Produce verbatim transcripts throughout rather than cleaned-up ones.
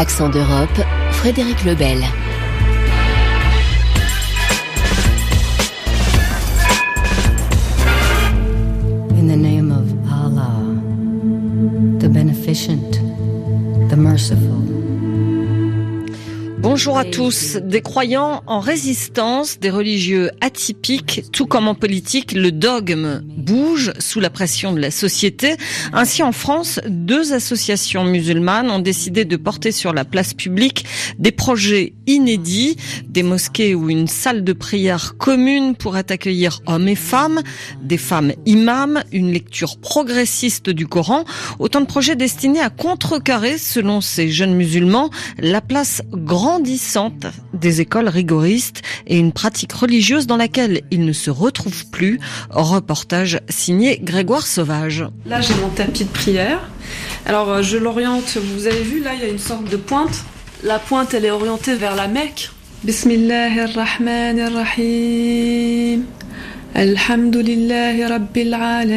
Accent d'Europe, Frédéric Lebel. In the name of Allah, the beneficent, the merciful. Bonjour à tous. Des croyants en résistance, des religieux atypiques, tout comme en politique, le dogme bouge sous la pression de la société. Ainsi, en France, deux associations musulmanes ont décidé de porter sur la place publique des projets inédits, des mosquées ou une salle de prière commune pourrait accueillir hommes et femmes, des femmes imams, une lecture progressiste du Coran, autant de projets destinés à contrecarrer, selon ces jeunes musulmans, la place grandissante des écoles rigoristes et une pratique religieuse dans laquelle ils ne se retrouvent plus. Reportage signé Grégoire Sauvage. Là, j'ai mon tapis de prière. Alors, je l'oriente, vous avez vu, là, il y a une sorte de pointe. La pointe, elle est orientée vers la Mecque. Bismillahirrahmanirrahim. Alhamdulillahi rabbil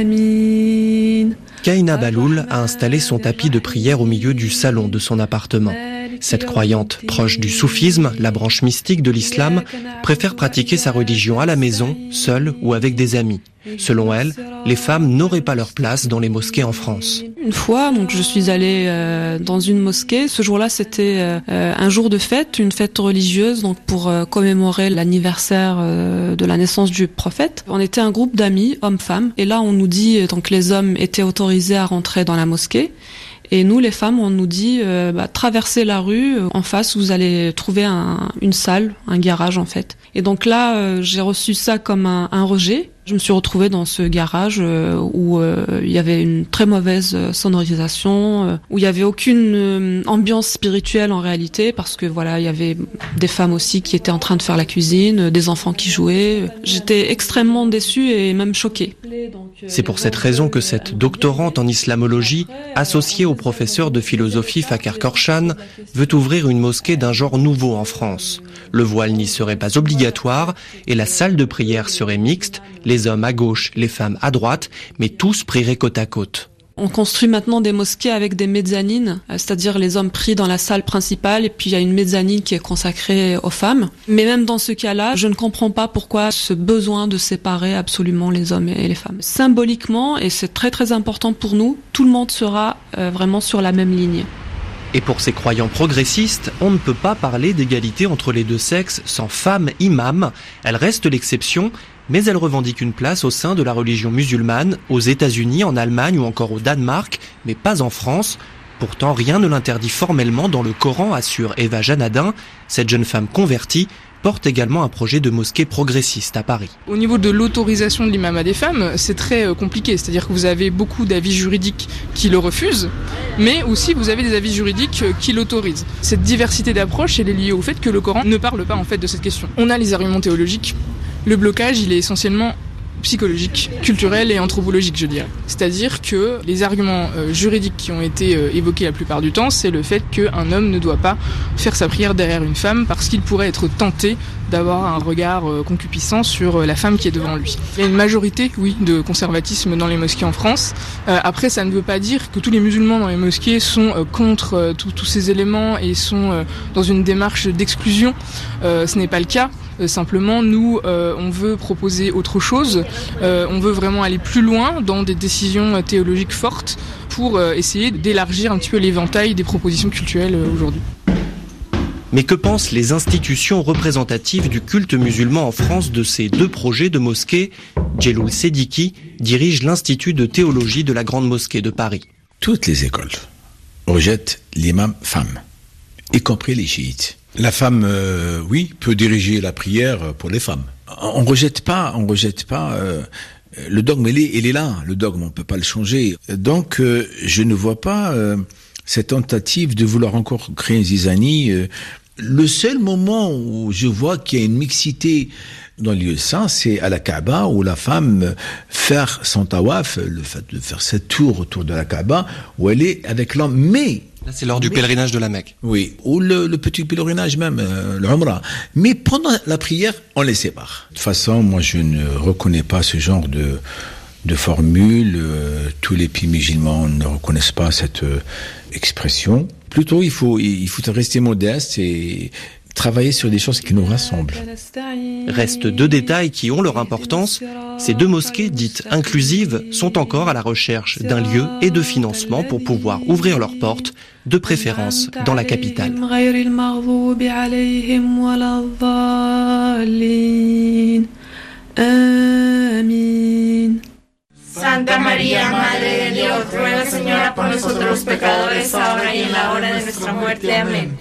alamin. Kaina Baloul a installé son tapis de prière au milieu du salon de son appartement. Cette croyante, proche du soufisme, la branche mystique de l'islam, préfère pratiquer sa religion à la maison, seule ou avec des amis. Selon elle, les femmes n'auraient pas leur place dans les mosquées en France. Une fois, donc, je suis allée euh, dans une mosquée. Ce jour-là, c'était euh, un jour de fête, une fête religieuse, donc pour euh, commémorer l'anniversaire euh, de la naissance du prophète. On était un groupe d'amis, hommes-femmes, et là, on nous dit donc les hommes étaient autorisés à rentrer dans la mosquée. Et nous, les femmes, on nous dit, euh, bah, traversez la rue, en face, vous allez trouver un, une salle, un garage en fait. Et donc là, euh, j'ai reçu ça comme un, un rejet. Je me suis retrouvée dans ce garage euh, où euh, il y avait une très mauvaise sonorisation, euh, où il y avait aucune euh, ambiance spirituelle en réalité, parce que voilà, il y avait des femmes aussi qui étaient en train de faire la cuisine, des enfants qui jouaient. J'étais extrêmement déçue et même choquée. C'est pour cette raison que cette doctorante en islamologie, associée au professeur de philosophie Fakar Korshan, veut ouvrir une mosquée d'un genre nouveau en France. Le voile n'y serait pas obligatoire et la salle de prière serait mixte, les hommes à gauche, les femmes à droite, mais tous prieraient côte à côte. On construit maintenant des mosquées avec des mezzanines, c'est-à-dire les hommes prient dans la salle principale et puis il y a une mezzanine qui est consacrée aux femmes. Mais même dans ce cas-là, je ne comprends pas pourquoi ce besoin de séparer absolument les hommes et les femmes. Symboliquement, et c'est très très important pour nous, tout le monde sera euh, vraiment sur la même ligne. Et pour ces croyants progressistes, on ne peut pas parler d'égalité entre les deux sexes sans femme imam. Elle reste l'exception, mais elle revendique une place au sein de la religion musulmane, aux États-Unis, en Allemagne ou encore au Danemark, mais pas en France. Pourtant, rien ne l'interdit formellement dans le Coran, assure Eva Janadin. Cette jeune femme convertie porte également un projet de mosquée progressiste à Paris. Au niveau de l'autorisation de l'imam à des femmes, c'est très compliqué. C'est-à-dire que vous avez beaucoup d'avis juridiques qui le refusent, mais aussi vous avez des avis juridiques qui l'autorisent. Cette diversité d'approche, elle est liée au fait que le Coran ne parle pas en fait de cette question. On a les arguments théologiques. Le blocage, il est essentiellement psychologique, culturel et anthropologique, je dirais. C'est-à-dire que les arguments euh, juridiques qui ont été euh, évoqués la plupart du temps, c'est le fait qu'un homme ne doit pas faire sa prière derrière une femme parce qu'il pourrait être tenté d'avoir un regard euh, concupiscent sur euh, la femme qui est devant lui. Il y a une majorité, oui, de conservatisme dans les mosquées en France. Euh, après, ça ne veut pas dire que tous les musulmans dans les mosquées sont euh, contre euh, tous ces éléments et sont euh, dans une démarche d'exclusion. Euh, ce n'est pas le cas. Euh, simplement, nous, euh, on veut proposer autre chose. Euh, on veut vraiment aller plus loin dans des décisions théologiques fortes pour euh, essayer d'élargir un petit peu l'éventail des propositions culturelles euh, aujourd'hui. Mais que pensent les institutions représentatives du culte musulman en France de ces deux projets de mosquée ? Djeloul Sediki dirige l'Institut de théologie de la Grande Mosquée de Paris. Toutes les écoles rejettent l'imam femme, y compris les chiites. La femme, euh, oui, peut diriger la prière pour les femmes. On rejette pas, on rejette pas. Euh, le dogme, il est, il est là. Le dogme, on peut pas le changer. Donc, euh, je ne vois pas euh, cette tentative de vouloir encore créer une zizanie. Euh, le seul moment où je vois qu'il y a une mixité dans le lieu saint, c'est à la Kaaba, où la femme faire son tawaf, le fait de faire sept tours autour de la Kaaba, où elle est avec l'homme, mais là, c'est lors du mais, pèlerinage de la Mecque. Oui, ou le, le petit pèlerinage même, euh, le Umrah. Mais pendant la prière, on les sépare. De toute façon, moi, je ne reconnais pas ce genre de, de formule. Euh, tous les pays musulmans ne reconnaissent pas cette euh, expression. Plutôt, il faut, il faut rester modeste et travailler sur des choses qui nous rassemblent. Restent deux détails qui ont leur importance. Ces deux mosquées dites inclusives sont encore à la recherche d'un lieu et de financement pour pouvoir ouvrir leurs portes, de préférence dans la capitale. Santa María, Madre de Dios, ruega, Señora, por nosotros los pecadores, ahora y en la hora de nuestra muerte. Amén.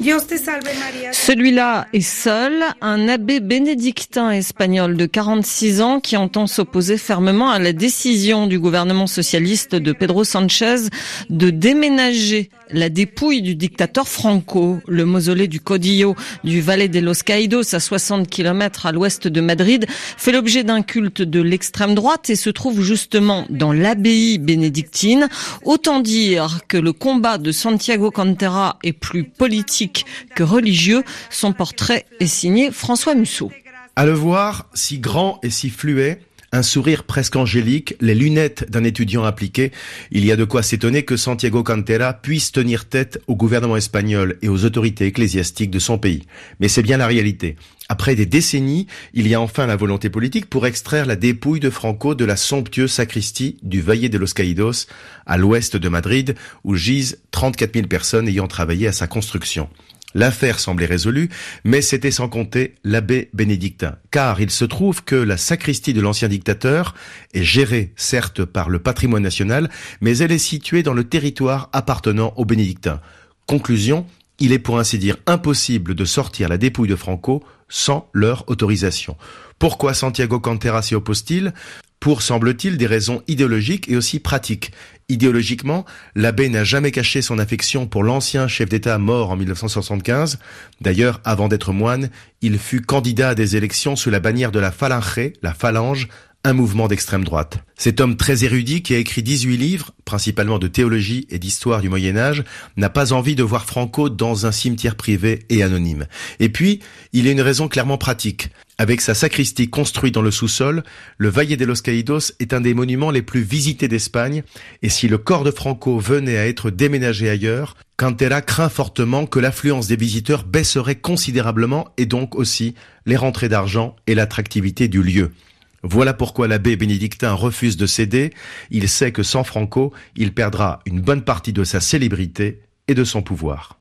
Celui-là est seul, un abbé bénédictin espagnol de quarante-six ans qui entend s'opposer fermement à la décision du gouvernement socialiste de Pedro Sánchez de déménager la dépouille du dictateur Franco. Le mausolée du Caudillo du Valle de los Caídos, à soixante kilomètres à l'ouest de Madrid, fait l'objet d'un culte de l'extrême droite et se trouve justement dans l'abbaye bénédictine. Autant dire que le combat de Santiago Cantera est plus politique que religieux. Son portrait est signé François Musso. À le voir, si grand et si fluet, un sourire presque angélique, les lunettes d'un étudiant appliqué, il y a de quoi s'étonner que Santiago Cantera puisse tenir tête au gouvernement espagnol et aux autorités ecclésiastiques de son pays. Mais c'est bien la réalité. Après des décennies, il y a enfin la volonté politique pour extraire la dépouille de Franco de la somptueuse sacristie du Valle de los Caídos, à l'ouest de Madrid, où gisent trente-quatre mille personnes ayant travaillé à sa construction. L'affaire semblait résolue, mais c'était sans compter l'abbé bénédictin. Car il se trouve que la sacristie de l'ancien dictateur est gérée, certes, par le patrimoine national, mais elle est située dans le territoire appartenant aux bénédictins. Conclusion, il est pour ainsi dire impossible de sortir la dépouille de Franco sans leur autorisation. Pourquoi Santiago Cantera s'y oppose-t-il ? Pour, semble-t-il, des raisons idéologiques et aussi pratiques. Idéologiquement, l'abbé n'a jamais caché son affection pour l'ancien chef d'État mort en mille neuf cent soixante-quinze. D'ailleurs, avant d'être moine, il fut candidat à des élections sous la bannière de la Falange, la Phalange, un mouvement d'extrême droite. Cet homme très érudit qui a écrit dix-huit livres, principalement de théologie et d'histoire du Moyen-Âge, n'a pas envie de voir Franco dans un cimetière privé et anonyme. Et puis, il y a une raison clairement pratique. Avec sa sacristie construite dans le sous-sol, le Valle de los Caídos est un des monuments les plus visités d'Espagne, et si le corps de Franco venait à être déménagé ailleurs, Cantera craint fortement que l'affluence des visiteurs baisserait considérablement et donc aussi les rentrées d'argent et l'attractivité du lieu. Voilà pourquoi l'abbé bénédictin refuse de céder. Il sait que sans Franco, il perdra une bonne partie de sa célébrité et de son pouvoir.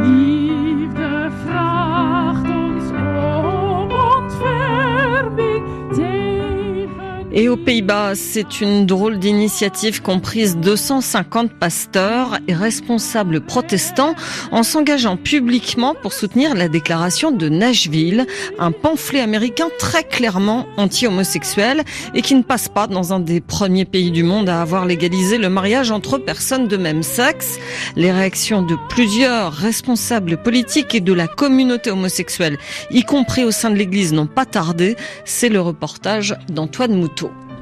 Et aux Pays-Bas, c'est une drôle d'initiative comprise deux cent cinquante pasteurs et responsables protestants en s'engageant publiquement pour soutenir la déclaration de Nashville, un pamphlet américain très clairement anti-homosexuel et qui ne passe pas dans un des premiers pays du monde à avoir légalisé le mariage entre personnes de même sexe. Les réactions de plusieurs responsables politiques et de la communauté homosexuelle, y compris au sein de l'Église, n'ont pas tardé. C'est le reportage d'Antoine Mouton.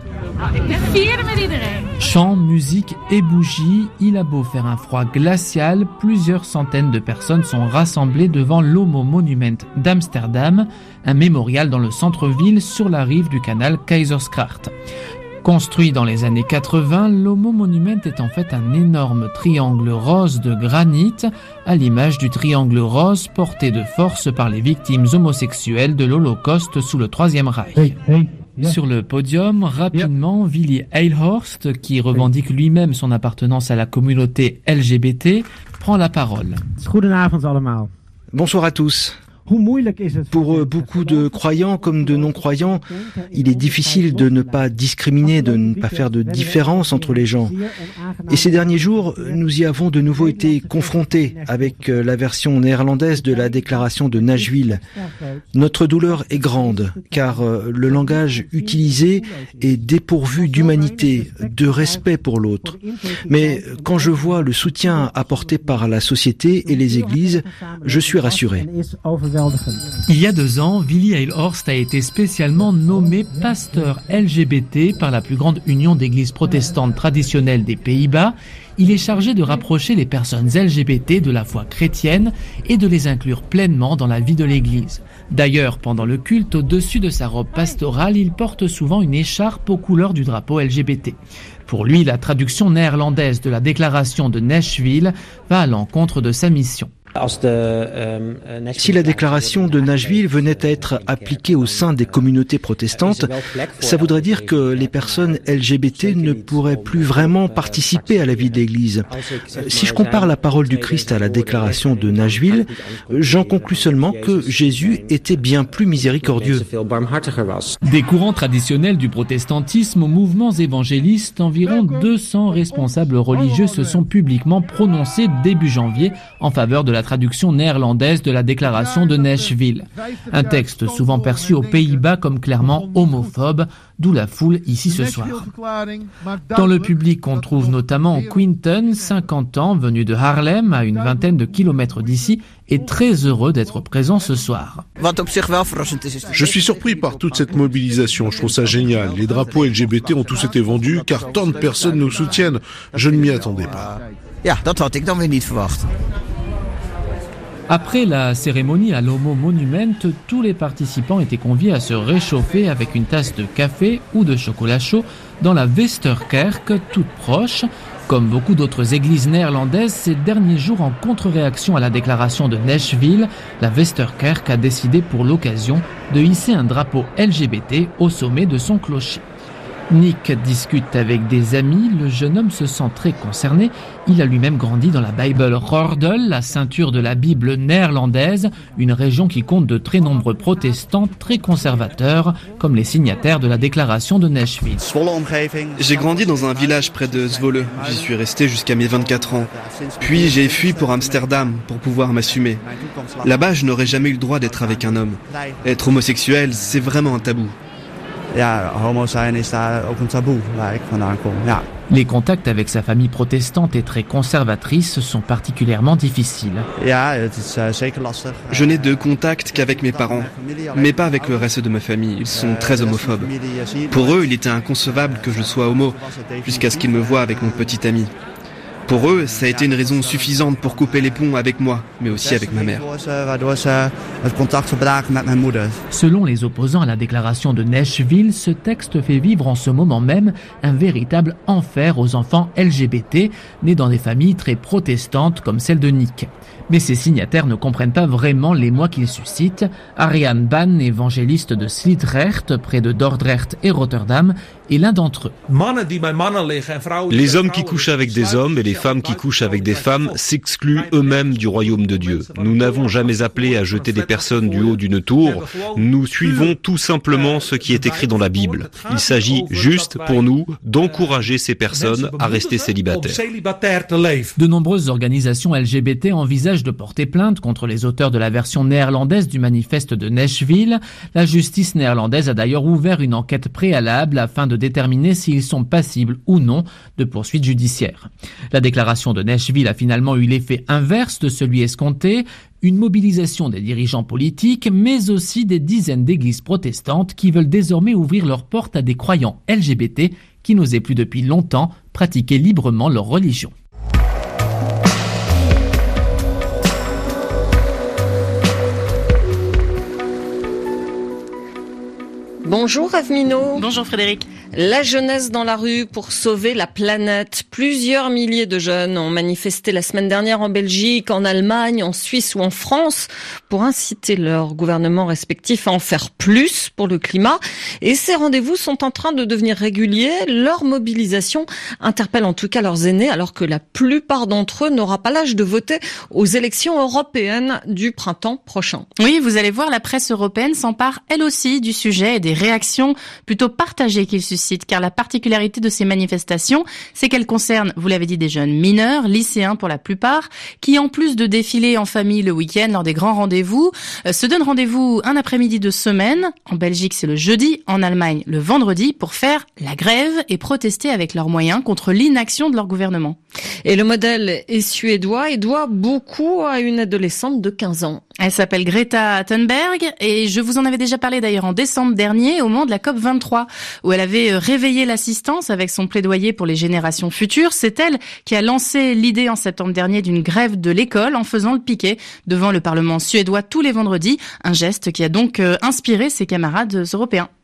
Chants, musique et bougies, il a beau faire un froid glacial, plusieurs centaines de personnes sont rassemblées devant l'Homo Monument d'Amsterdam, un mémorial dans le centre-ville sur la rive du canal Keizersgracht. Construit dans les années quatre-vingts, l'Homo Monument est en fait un énorme triangle rose de granit, à l'image du triangle rose porté de force par les victimes homosexuelles de l'Holocauste sous le Troisième Reich. Hey, hey. Yeah. Sur le podium, rapidement, yeah. Willy Eilhorst, qui revendique lui-même son appartenance à la communauté L G B T, prend la parole. Bonsoir à tous. Pour beaucoup de croyants comme de non-croyants, il est difficile de ne pas discriminer, de ne pas faire de différence entre les gens. Et ces derniers jours, nous y avons de nouveau été confrontés avec la version néerlandaise de la déclaration de Nashville. Notre douleur est grande, car le langage utilisé est dépourvu d'humanité, de respect pour l'autre. Mais quand je vois le soutien apporté par la société et les églises, je suis rassuré. Il y a deux ans, Willy Eilhorst a été spécialement nommé pasteur L G B T par la plus grande union d'églises protestantes traditionnelles des Pays-Bas. Il est chargé de rapprocher les personnes L G B T de la foi chrétienne et de les inclure pleinement dans la vie de l'église. D'ailleurs, pendant le culte, au-dessus de sa robe pastorale, il porte souvent une écharpe aux couleurs du drapeau L G B T. Pour lui, la traduction néerlandaise de la déclaration de Nashville va à l'encontre de sa mission. Si la déclaration de Nashville venait à être appliquée au sein des communautés protestantes, ça voudrait dire que les personnes L G B T ne pourraient plus vraiment participer à la vie de l'Église. Si je compare la parole du Christ à la déclaration de Nashville, j'en conclus seulement que Jésus était bien plus miséricordieux. Des courants traditionnels du protestantisme aux mouvements évangélistes, environ deux cents responsables religieux se sont publiquement prononcés début janvier en faveur de la traduction néerlandaise de la déclaration de Nashville. Un texte souvent perçu aux Pays-Bas comme clairement homophobe, d'où la foule ici ce soir. Dans le public, on trouve notamment Quinton, cinquante ans, venu de Haarlem, à une vingtaine de kilomètres d'ici, et très heureux d'être présent ce soir. Je suis surpris par toute cette mobilisation, je trouve ça génial. Les drapeaux L G B T ont tous été vendus car tant de personnes nous soutiennent. Je ne m'y attendais pas. Après la cérémonie à l'Homo Monument, tous les participants étaient conviés à se réchauffer avec une tasse de café ou de chocolat chaud dans la Westerkerk, toute proche. Comme beaucoup d'autres églises néerlandaises, ces derniers jours en contre-réaction à la déclaration de Nashville, la Westerkerk a décidé pour l'occasion de hisser un drapeau L G B T au sommet de son clocher. Nick discute avec des amis, le jeune homme se sent très concerné. Il a lui-même grandi dans la Bible Rordel, la ceinture de la Bible néerlandaise, une région qui compte de très nombreux protestants très conservateurs, comme les signataires de la déclaration de Nashville. J'ai grandi dans un village près de Zwolle, j'y suis resté jusqu'à mes vingt-quatre ans. Puis j'ai fui pour Amsterdam pour pouvoir m'assumer. Là-bas, je n'aurais jamais eu le droit d'être avec un homme. Être homosexuel, c'est vraiment un tabou. Les contacts avec sa famille protestante et très conservatrice sont particulièrement difficiles. Je n'ai de contact qu'avec mes parents, mais pas avec le reste de ma famille. Ils sont très homophobes. Pour eux, il était inconcevable que je sois homo, jusqu'à ce qu'ils me voient avec mon petit ami. Pour eux, ça a été une raison suffisante pour couper les ponts avec moi, mais aussi avec ma mère. Selon les opposants à la déclaration de Nashville, ce texte fait vivre en ce moment même un véritable enfer aux enfants L G B T, nés dans des familles très protestantes comme celle de Nick. Mais ces signataires ne comprennent pas vraiment l'émoi qu'ils suscitent. Ariane Ban, évangéliste de Sliedrecht, près de Dordrecht et Rotterdam, est l'un d'entre eux. Les hommes qui couchent avec des hommes et les femmes qui couchent avec des femmes s'excluent eux-mêmes du royaume de Dieu. Nous n'avons jamais appelé à jeter des personnes du haut d'une tour. Nous suivons tout simplement ce qui est écrit dans la Bible. Il s'agit juste pour nous d'encourager ces personnes à rester célibataires. De nombreuses organisations L G B T envisagent de porter plainte contre les auteurs de la version néerlandaise du manifeste de Nashville. La justice néerlandaise a d'ailleurs ouvert une enquête préalable afin de déterminer s'ils sont passibles ou non de poursuites judiciaires. La déclaration de Nashville a finalement eu l'effet inverse de celui escompté, une mobilisation des dirigeants politiques, mais aussi des dizaines d'églises protestantes qui veulent désormais ouvrir leurs portes à des croyants L G B T qui n'osaient plus depuis longtemps pratiquer librement leur religion. Bonjour Avmino. Bonjour Frédéric. La jeunesse dans la rue pour sauver la planète. Plusieurs milliers de jeunes ont manifesté la semaine dernière en Belgique, en Allemagne, en Suisse ou en France pour inciter leurs gouvernements respectifs à en faire plus pour le climat. Et ces rendez-vous sont en train de devenir réguliers. Leur mobilisation interpelle en tout cas leurs aînés alors que la plupart d'entre eux n'aura pas l'âge de voter aux élections européennes du printemps prochain. Oui, vous allez voir, la presse européenne s'empare elle aussi du sujet et des réactions plutôt partagées qu'il suscite, car la particularité de ces manifestations, c'est qu'elles concernent, vous l'avez dit, des jeunes mineurs, lycéens pour la plupart, qui en plus de défiler en famille le week-end lors des grands rendez-vous, euh, se donnent rendez-vous un après-midi de semaine. En Belgique, c'est le jeudi, en Allemagne, le vendredi, pour faire la grève et protester avec leurs moyens contre l'inaction de leur gouvernement. Et le modèle est suédois et doit beaucoup à une adolescente de quinze ans. Elle s'appelle Greta Thunberg et je vous en avais déjà parlé d'ailleurs en décembre dernier au moment de la COP vingt-trois où elle avait réveillé l'assistance avec son plaidoyer pour les générations futures. C'est elle qui a lancé l'idée en septembre dernier d'une grève de l'école en faisant le piquet devant le Parlement suédois tous les vendredis, un geste qui a donc inspiré ses camarades européens.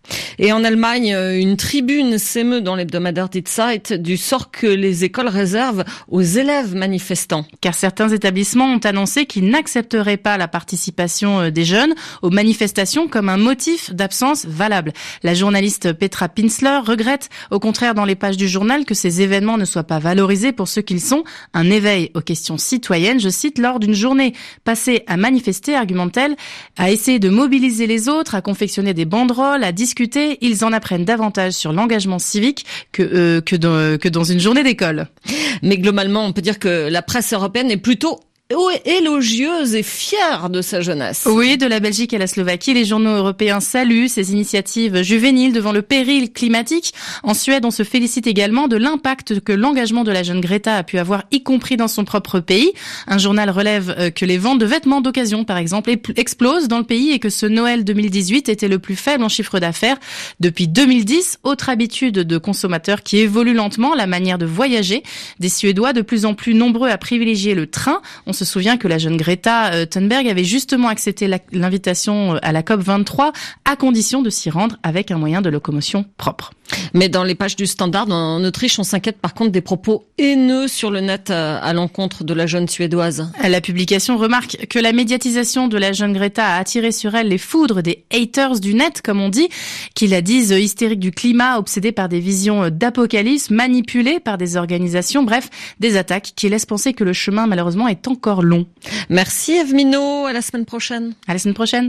Et en Allemagne, une tribune s'émeut dans l'hebdomadaire Die Zeit du sort que les écoles réservent aux élèves manifestants. Car certains établissements ont annoncé qu'ils n'accepteraient pas la participation des jeunes aux manifestations comme un motif d'absence valable. La journaliste Petra Pinzler regrette, au contraire dans les pages du journal, que ces événements ne soient pas valorisés pour ce qu'ils sont, un éveil aux questions citoyennes, je cite, lors d'une journée passée à manifester, argumente-t-elle, à essayer de mobiliser les autres, à confectionner des banderoles, à discuter, ils en apprennent davantage sur l'engagement civique que, euh, que, dans, que dans une journée d'école. Mais globalement, on peut dire que la presse européenne est plutôt élogieuse et fière de sa jeunesse. Oui, de la Belgique à la Slovaquie, les journaux européens saluent ces initiatives juvéniles devant le péril climatique. En Suède, on se félicite également de l'impact que l'engagement de la jeune Greta a pu avoir, y compris dans son propre pays. Un journal relève que les ventes de vêtements d'occasion, par exemple, explosent dans le pays et que ce Noël deux mille dix-huit était le plus faible en chiffre d'affaires depuis deux mille dix. Autre habitude de consommateurs qui évolue lentement, la manière de voyager. Des Suédois de plus en plus nombreux à privilégier le train. On se souvient que la jeune Greta Thunberg avait justement accepté la, l'invitation à la COP vingt-trois à condition de s'y rendre avec un moyen de locomotion propre. Mais dans les pages du Standard, en Autriche, on s'inquiète par contre des propos haineux sur le net à, à l'encontre de la jeune Suédoise. La publication remarque que la médiatisation de la jeune Greta a attiré sur elle les foudres des haters du net, comme on dit, qui la disent hystérique du climat, obsédée par des visions d'apocalypse, manipulée par des organisations, bref, des attaques qui laissent penser que le chemin malheureusement est encore long. Merci Eve Minot, à la semaine prochaine. À la semaine prochaine.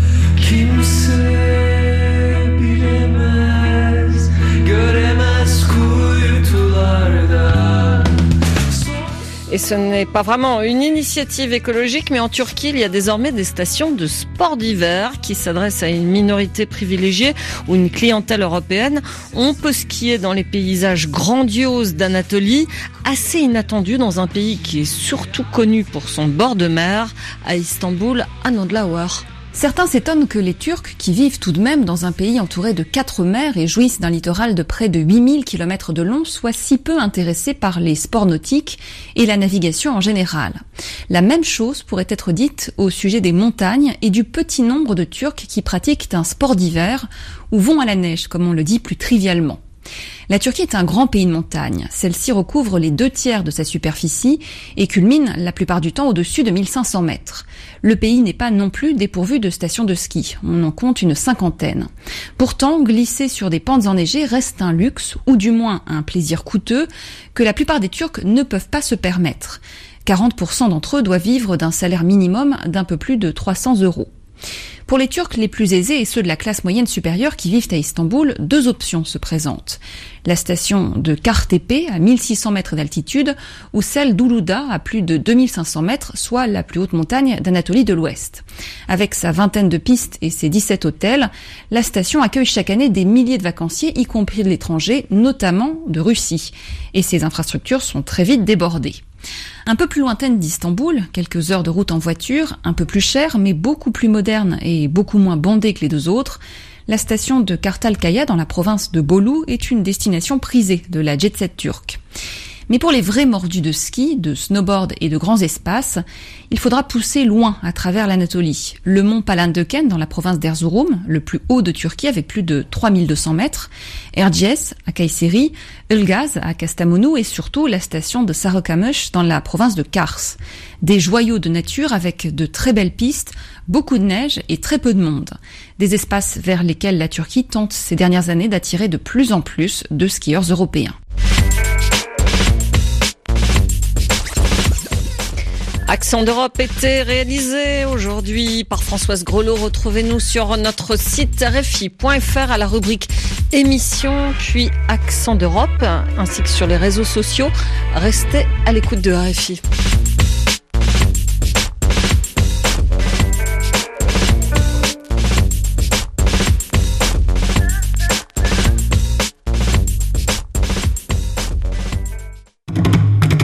Et ce n'est pas vraiment une initiative écologique, mais en Turquie, il y a désormais des stations de sport d'hiver qui s'adressent à une minorité privilégiée ou une clientèle européenne. On peut skier dans les paysages grandioses d'Anatolie, assez inattendu dans un pays qui est surtout connu pour son bord de mer, à Istanbul, à Nodlauer. Certains s'étonnent que les Turcs, qui vivent tout de même dans un pays entouré de quatre mers et jouissent d'un littoral de près de huit mille kilomètres de long, soient si peu intéressés par les sports nautiques et la navigation en général. La même chose pourrait être dite au sujet des montagnes et du petit nombre de Turcs qui pratiquent un sport d'hiver ou vont à la neige, comme on le dit plus trivialement. La Turquie est un grand pays de montagne. Celle-ci recouvre les deux tiers de sa superficie et culmine la plupart du temps au-dessus de mille cinq cents mètres. Le pays n'est pas non plus dépourvu de stations de ski. On en compte une cinquantaine. Pourtant, glisser sur des pentes enneigées reste un luxe, ou du moins un plaisir coûteux, que la plupart des Turcs ne peuvent pas se permettre. quarante pour cent d'entre eux doivent vivre d'un salaire minimum d'un peu plus de trois cents euros. Pour les Turcs les plus aisés et ceux de la classe moyenne supérieure qui vivent à Istanbul, deux options se présentent. La station de Kartepe à mille six cents mètres d'altitude ou celle d'Uludağ à plus de deux mille cinq cents mètres, soit la plus haute montagne d'Anatolie de l'Ouest. Avec sa vingtaine de pistes et ses dix-sept hôtels, la station accueille chaque année des milliers de vacanciers, y compris de l'étranger, notamment de Russie. Et ses infrastructures sont très vite débordées. Un peu plus lointaine d'Istanbul, quelques heures de route en voiture, un peu plus chère mais beaucoup plus moderne et beaucoup moins bondée que les deux autres, la station de Kartalkaya dans la province de Bolu est une destination prisée de la jet-set turque. Mais pour les vrais mordus de ski, de snowboard et de grands espaces, il faudra pousser loin à travers l'Anatolie. Le mont Palandöken dans la province d'Erzurum, le plus haut de Turquie avec plus de trois mille deux cents mètres, Erciyes à Kayseri, Ilgaz à Kastamonu et surtout la station de Sarıkamış dans la province de Kars. Des joyaux de nature avec de très belles pistes, beaucoup de neige et très peu de monde. Des espaces vers lesquels la Turquie tente ces dernières années d'attirer de plus en plus de skieurs européens. Accent d'Europe était réalisé aujourd'hui par Françoise Grelot. Retrouvez-nous sur notre site R F I point F R à la rubrique émission, puis Accent d'Europe, ainsi que sur les réseaux sociaux. Restez à l'écoute de R F I.